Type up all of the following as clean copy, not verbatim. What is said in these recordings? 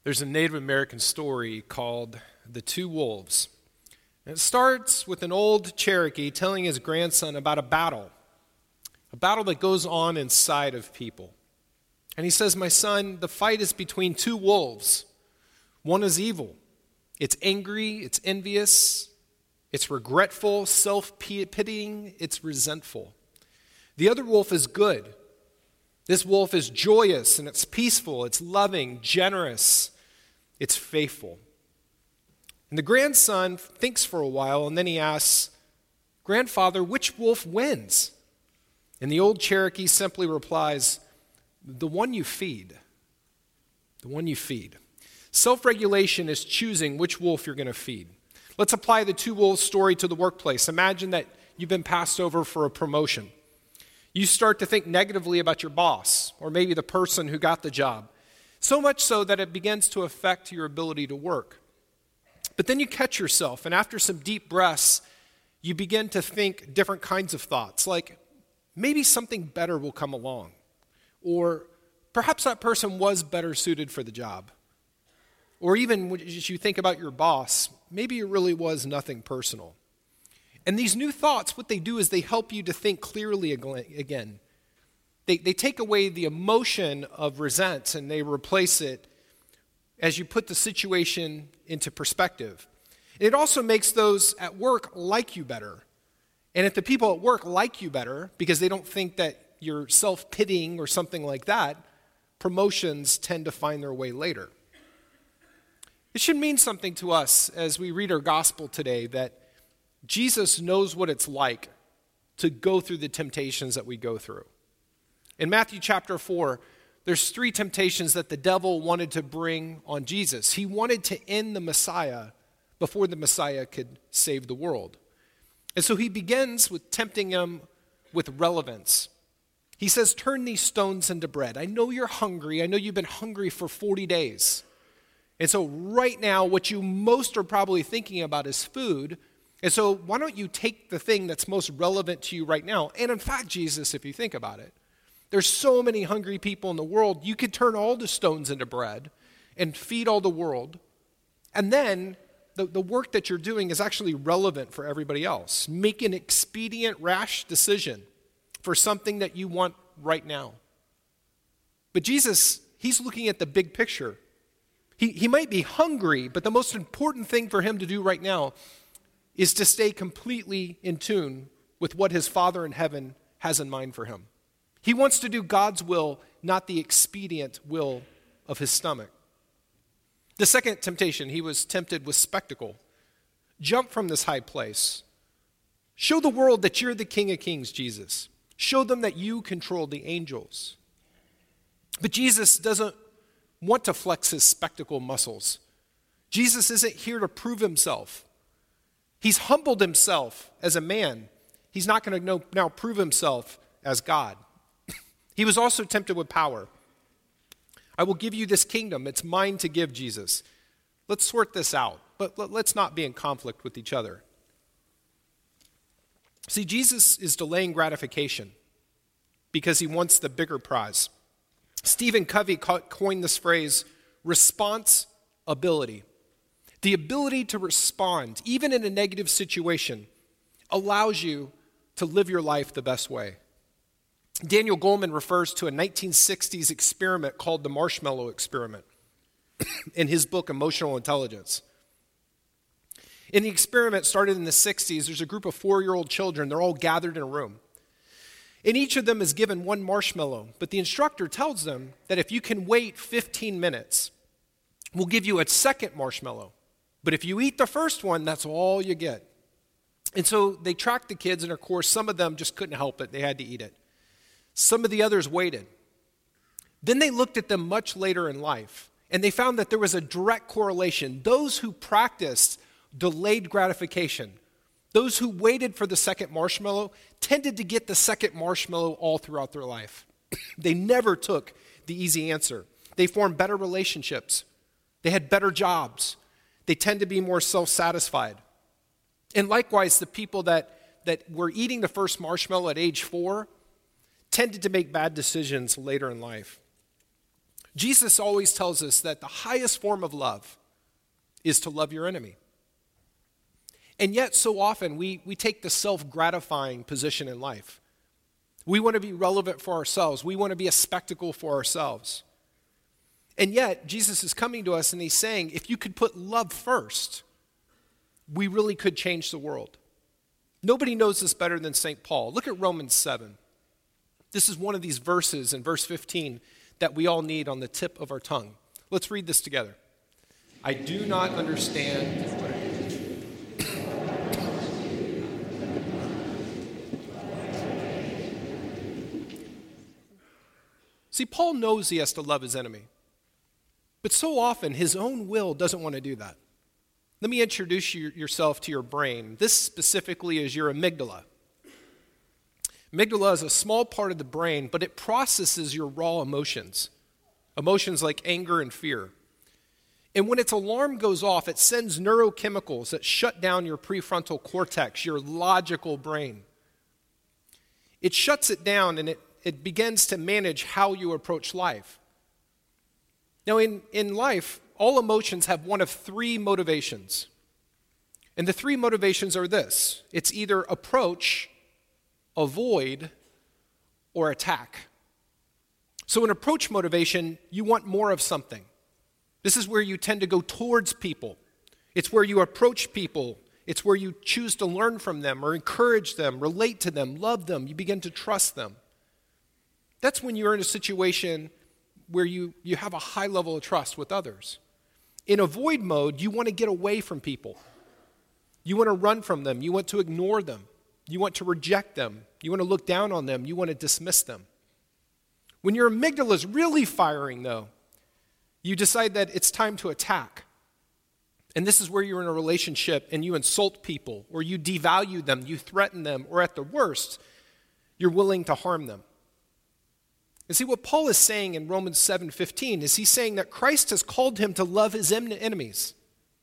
There's a Native American story called The Two Wolves. And it starts with an old Cherokee telling his grandson about a battle that goes on inside of people. And he says, "My son, the fight is between two wolves. One is evil. It's angry, it's envious, it's regretful, self-pitying, it's resentful. The other wolf is good. This wolf is joyous and it's peaceful, it's loving, generous, it's faithful." And the grandson thinks for a while and then he asks, "Grandfather, which wolf wins?" And the old Cherokee simply replies, "The one you feed. The one you feed." Self-regulation is choosing which wolf you're going to feed. Let's apply the two wolves story to the workplace. Imagine that you've been passed over for a promotion. You start to think negatively about your boss or maybe the person who got the job, so much so that it begins to affect your ability to work. But then you catch yourself, and after some deep breaths, you begin to think different kinds of thoughts, like maybe something better will come along, or perhaps that person was better suited for the job. Or even as you think about your boss, maybe it really was nothing personal. And these new thoughts, what they do is they help you to think clearly again. They take away the emotion of resent and they replace it as you put the situation into perspective. And it also makes those at work like you better. And if the people at work like you better because they don't think that you're self-pitying or something like that, promotions tend to find their way later. It should mean something to us as we read our gospel today that Jesus knows what it's like to go through the temptations that we go through. In Matthew chapter 4, there's 3 temptations that the devil wanted to bring on Jesus. He wanted to end the Messiah before the Messiah could save the world. And so he begins with tempting him with relevance. He says, "Turn these stones into bread. I know you're hungry. I know you've been hungry for 40 days. And so right now, what you most are probably thinking about is food. And so why don't you take the thing that's most relevant to you right now?" And in fact, Jesus, if you think about it, there's so many hungry people in the world, you could turn all the stones into bread and feed all the world. And then the work that you're doing is actually relevant for everybody else. Make an expedient, rash decision for something that you want right now. But Jesus, he's looking at the big picture. He might be hungry, but the most important thing for him to do right now is to stay completely in tune with what his Father in heaven has in mind for him. He wants to do God's will, not the expedient will of his stomach. The second temptation, he was tempted with spectacle. Jump from this high place. Show the world that you're the King of Kings, Jesus. Show them that you control the angels. But Jesus doesn't want to flex his spectacle muscles. Jesus isn't here to prove himself. He's humbled himself as a man. He's not going to now prove himself as God. He was also tempted with power. "I will give you this kingdom. It's mine to give, Jesus. Let's sort this out, but let's not be in conflict with each other." See, Jesus is delaying gratification because he wants the bigger prize. Stephen Covey coined this phrase, response ability. The ability to respond, even in a negative situation, allows you to live your life the best way. Daniel Goleman refers to a 1960s experiment called the marshmallow experiment in his book, Emotional Intelligence. In the experiment started in the 60s, there's a group of 4-year-old children. They're all gathered in a room. And each of them is given one marshmallow, but the instructor tells them that if you can wait 15 minutes, we'll give you a second marshmallow. But if you eat the first one, that's all you get. And so they tracked the kids, and of course, some of them just couldn't help it. They had to eat it. Some of the others waited. Then they looked at them much later in life, and they found that there was a direct correlation. Those who practiced delayed gratification, those who waited for the second marshmallow, tended to get the second marshmallow all throughout their life. They never took the easy answer. They formed better relationships. They had better jobs. They tend to be more self-satisfied. And likewise, the people that were eating the first marshmallow at age 4 tended to make bad decisions later in life. Jesus always tells us that the highest form of love is to love your enemy. And yet, so often, we take the self-gratifying position in life. We want to be relevant for ourselves. We want to be a spectacle for ourselves. And yet, Jesus is coming to us and he's saying, if you could put love first, we really could change the world. Nobody knows this better than St. Paul. Look at Romans 7. This is one of these verses in verse 15 that we all need on the tip of our tongue. Let's read this together. I do not understand. See, Paul knows he has to love his enemy. But so often, his own will doesn't want to do that. Let me introduce yourself to your brain. This specifically is your amygdala. Amygdala is a small part of the brain, but it processes your raw emotions. Emotions like anger and fear. And when its alarm goes off, it sends neurochemicals that shut down your prefrontal cortex, your logical brain. It shuts it down and it begins to manage how you approach life. Now, in life, all emotions have one of three motivations. And the three motivations are this. It's either approach, avoid, or attack. So in approach motivation, you want more of something. This is where you tend to go towards people. It's where you approach people. It's where you choose to learn from them or encourage them, relate to them, love them. You begin to trust them. That's when you're in a situation where you have a high level of trust with others. In avoid mode, you want to get away from people. You want to run from them. You want to ignore them. You want to reject them. You want to look down on them. You want to dismiss them. When your amygdala is really firing, though, you decide that it's time to attack. And this is where you're in a relationship and you insult people, or you devalue them, you threaten them, or at the worst, you're willing to harm them. And see, what Paul is saying in Romans 7:15 is he's saying that Christ has called him to love his enemies.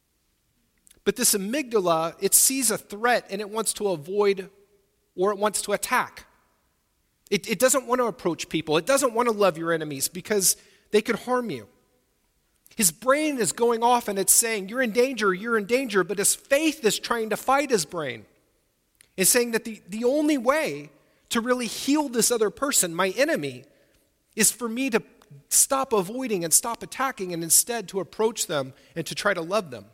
But this amygdala, it sees a threat and it wants to avoid or it wants to attack. It doesn't want to approach people. It doesn't want to love your enemies because they could harm you. His brain is going off and it's saying, you're in danger, but his faith is trying to fight his brain. It's saying that the only way to really heal this other person, my enemy, is for me to stop avoiding and stop attacking and instead to approach them and to try to love them.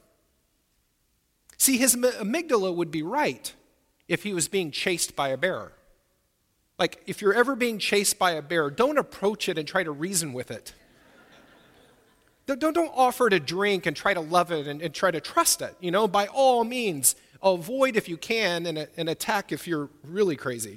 See, his amygdala would be right if he was being chased by a bear. Like, if you're ever being chased by a bear, don't approach it and try to reason with it. Don't offer it a drink and try to love it and try to trust it. You know, by all means, avoid if you can and attack if you're really crazy.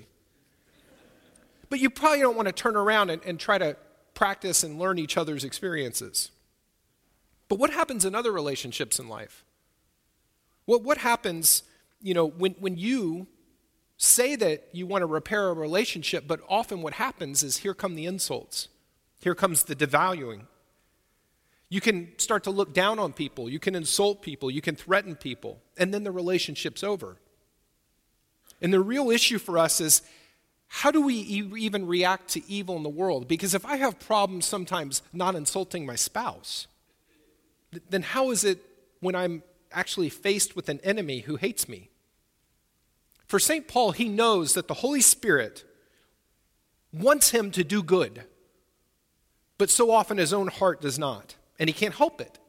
But you probably don't want to turn around and try to practice and learn each other's experiences. But what happens in other relationships in life? What happens, you know, when you say that you want to repair a relationship, but often what happens is here come the insults. Here comes the devaluing. You can start to look down on people. You can insult people. You can threaten people. And then the relationship's over. And the real issue for us is, how do we even react to evil in the world? Because if I have problems sometimes not insulting my spouse, then how is it when I'm actually faced with an enemy who hates me? For St. Paul, he knows that the Holy Spirit wants him to do good, but so often his own heart does not, and he can't help it.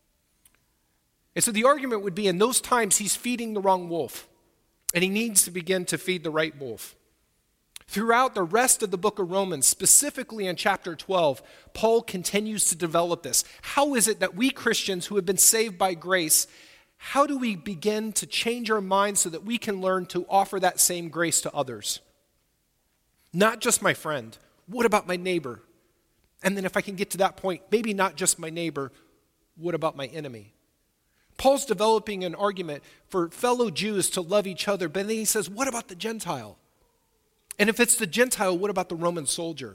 And so the argument would be, in those times, he's feeding the wrong wolf, and he needs to begin to feed the right wolf. Throughout the rest of the book of Romans, specifically in chapter 12, Paul continues to develop this. How is it that we Christians who have been saved by grace, how do we begin to change our minds so that we can learn to offer that same grace to others? Not just my friend. What about my neighbor? And then if I can get to that point, maybe not just my neighbor, what about my enemy? Paul's developing an argument for fellow Jews to love each other, but then he says, what about the Gentile? And if it's the Gentile, what about the Roman soldier?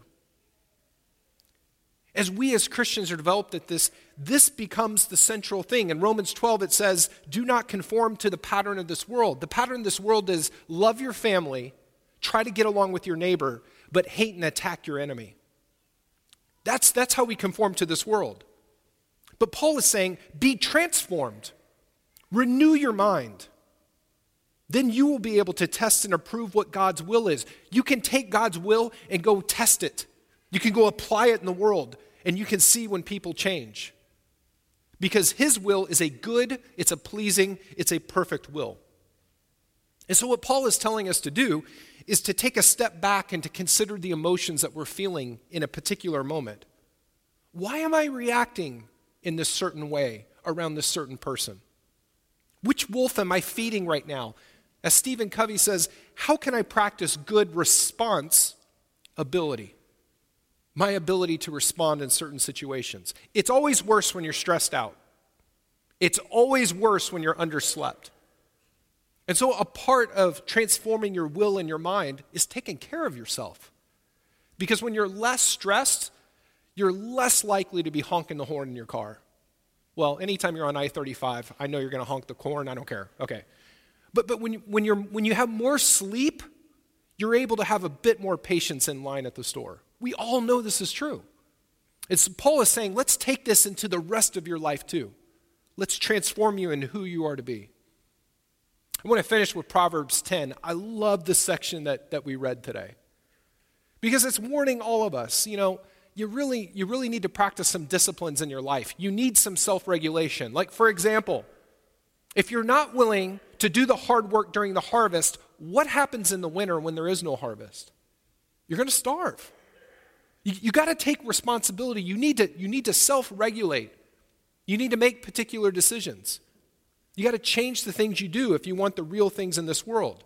As we as Christians are developed at this becomes the central thing. In Romans 12 it says, do not conform to the pattern of this world. The pattern of this world is love your family, try to get along with your neighbor, but hate and attack your enemy. That's how we conform to this world. But Paul is saying, be transformed. Renew your mind. Then you will be able to test and approve what God's will is. You can take God's will and go test it. You can go apply it in the world, and you can see when people change. Because his will is a good, it's a pleasing, it's a perfect will. And so what Paul is telling us to do is to take a step back and to consider the emotions that we're feeling in a particular moment. Why am I reacting in this certain way around this certain person? Which wolf am I feeding right now? As Stephen Covey says, how can I practice good response ability? My ability to respond in certain situations. It's always worse when you're stressed out. It's always worse when you're underslept. And so a part of transforming your will and your mind is taking care of yourself. Because when you're less stressed, you're less likely to be honking the horn in your car. Well, anytime you're on I-35, I know you're going to honk the horn. I don't care. Okay. But when you have more sleep, you're able to have a bit more patience in line at the store. We all know this is true. Paul is saying, let's take this into the rest of your life too. Let's transform you into who you are to be. I want to finish with Proverbs 10. I love this section that we read today. Because it's warning all of us, you really need to practice some disciplines in your life. You need some self-regulation. Like, for example, if you're not willing to do the hard work during the harvest, what happens in the winter when there is no harvest? You're going to starve. You got to take responsibility. You need to self-regulate. You need to make particular decisions. You got to change the things you do if you want the real things in this world.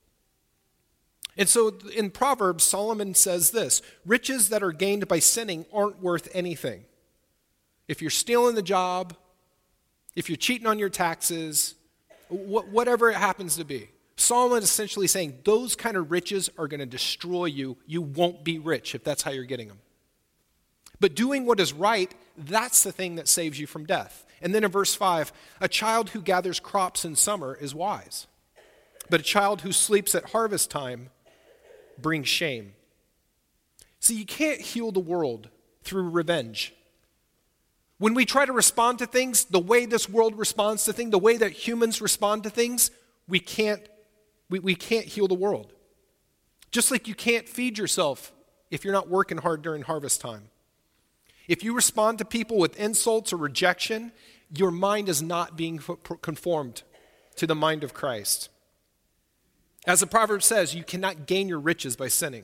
And so in Proverbs, Solomon says this: riches that are gained by sinning aren't worth anything. If you're stealing the job, if you're cheating on your taxes, whatever it happens to be, Solomon is essentially saying those kind of riches are going to destroy you. You won't be rich if that's how you're getting them. But doing what is right, that's the thing that saves you from death. And then in verse 5, a child who gathers crops in summer is wise, but a child who sleeps at harvest time brings shame. See, you can't heal the world through revenge. When we try to respond to things the way this world responds to things, the way that humans respond to things, we can't heal the world. Just like you can't feed yourself if you're not working hard during harvest time. If you respond to people with insults or rejection, your mind is not being conformed to the mind of Christ. As the proverb says, you cannot gain your riches by sinning.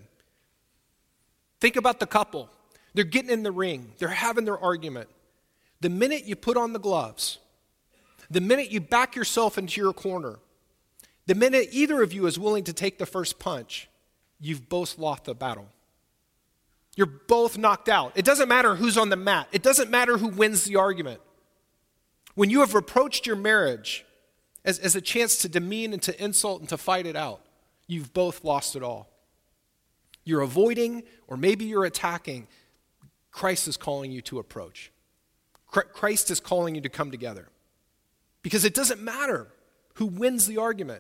Think about the couple. They're getting in the ring. They're having their argument. The minute you put on the gloves, the minute you back yourself into your corner, the minute either of you is willing to take the first punch, you've both lost the battle. You're both knocked out. It doesn't matter who's on the mat. It doesn't matter who wins the argument. When you have approached your marriage as a chance to demean and to insult and to fight it out, you've both lost it all. You're avoiding, or maybe you're attacking. Christ is calling you to approach. Christ is calling you to come together. Because it doesn't matter who wins the argument,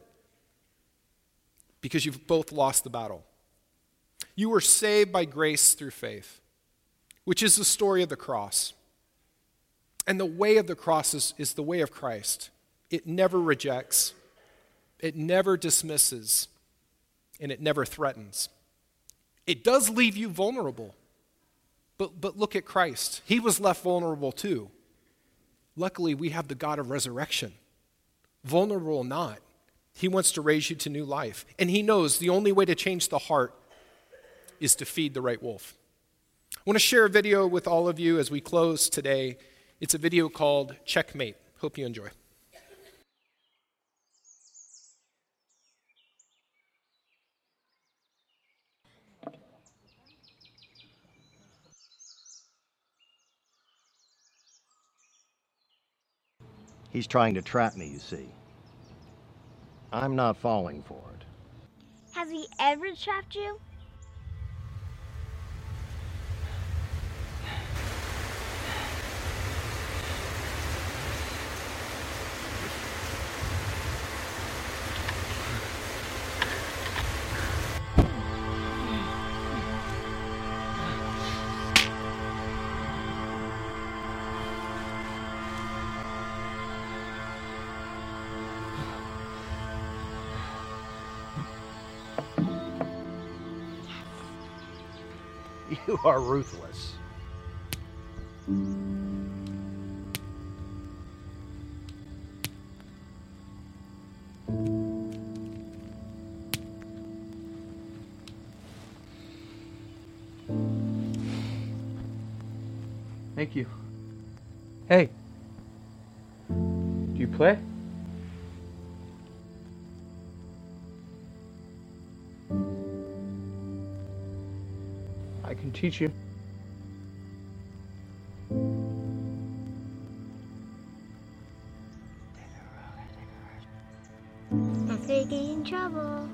because you've both lost the battle. You were saved by grace through faith, which is the story of the cross. And the way of the cross is the way of Christ. It never rejects, it never dismisses, and it never threatens. It does leave you vulnerable, but look at Christ. He was left vulnerable too. Luckily, we have the God of resurrection. Vulnerable or not, he wants to raise you to new life. And he knows the only way to change the heart is to feed the right wolf. I want to share a video with all of you as we close today. It's a video called Checkmate. Hope you enjoy. He's trying to trap me, you see. I'm not falling for it. Has he ever trapped you? You are ruthless. Thank you. Hey. Do you play? I can teach you. After you get in trouble.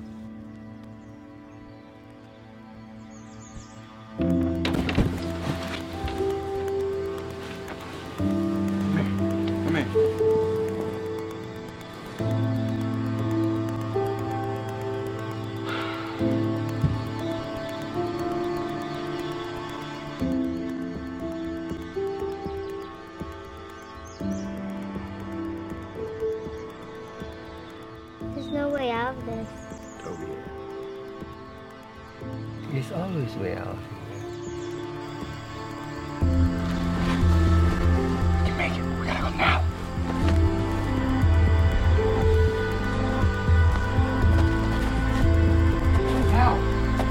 Come here. There's no way out of this. Over here. There's always way out. We can make it. We gotta go now. Now.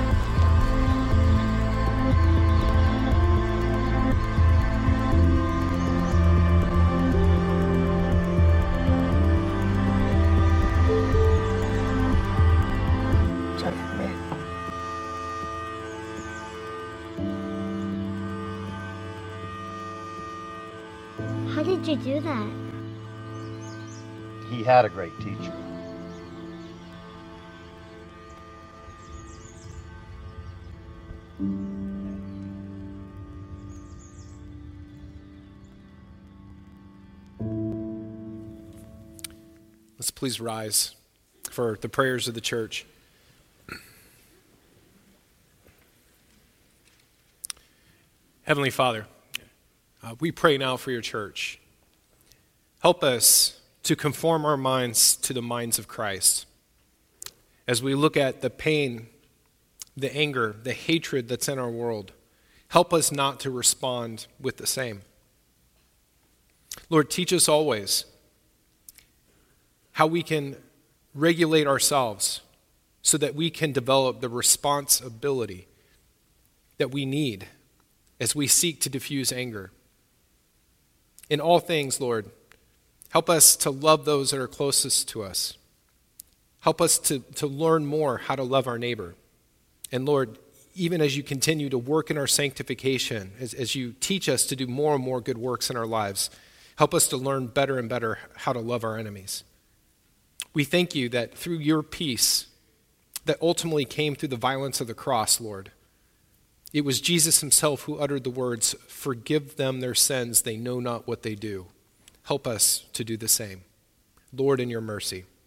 Just me. How did you do that? He had a great teacher. Let's please rise for the prayers of the church. Heavenly Father, we pray now for your church. Help us to conform our minds to the minds of Christ. As we look at the pain, the anger, the hatred that's in our world, help us not to respond with the same. Lord, teach us always how we can regulate ourselves so that we can develop the responsibility that we need as we seek to diffuse anger. In all things, Lord, help us to love those that are closest to us. Help us to learn more how to love our neighbor. And Lord, even as you continue to work in our sanctification, as you teach us to do more and more good works in our lives, help us to learn better and better how to love our enemies. We thank you that through your peace that ultimately came through the violence of the cross, Lord, it was Jesus himself who uttered the words, "Forgive them their sins, they know not what they do." Help us to do the same. Lord, in your mercy.